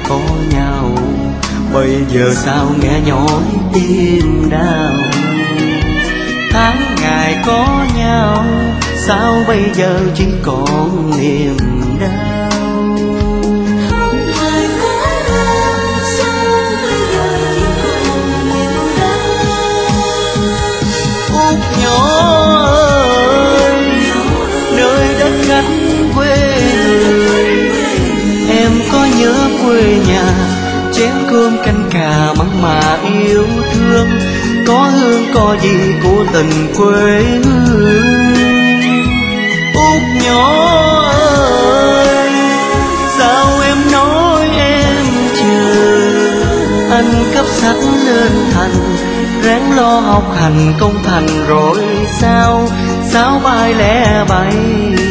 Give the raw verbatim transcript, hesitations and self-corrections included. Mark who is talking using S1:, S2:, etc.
S1: có nhau, bây giờ sao nghe nhói tim đau. Tháng ngày có nhau, sao bây giờ chỉ còn niềm đau.
S2: Tháng ngày có nhau, sao bây giờ chỉ còn niềm đau.
S1: Út nhỏ ơi, nơi đất khách quê người, em có nhớ quê nhà, chén cơm canh cà mặn mà yêu thương, có hương có gì của tình quê hương. Út nhỏ ơi, sao em nói em chờ, anh cấp sách lên thành, ráng lo học hành công thành rồi sao, sao bay lẻ bay